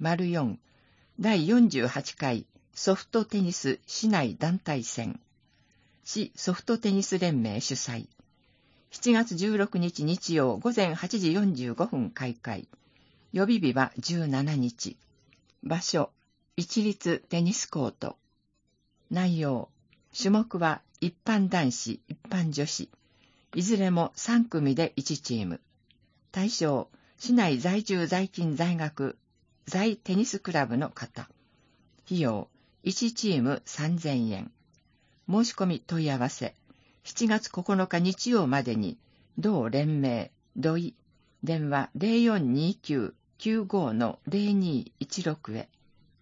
04第48回ソフトテニス市内団体戦、市ソフトテニス連盟主催、7月16日日曜午前8時45分開会、予備日は17日、場所、一律テニスコート、内容、種目は一般男子、一般女子、いずれも3組で1チーム、対象、市内在住在勤在学、在テニスクラブの方。費用、1チーム3000円。申し込み問い合わせ、7月9日日曜までに、同連盟、土井、電話 0429-95-0216 へ。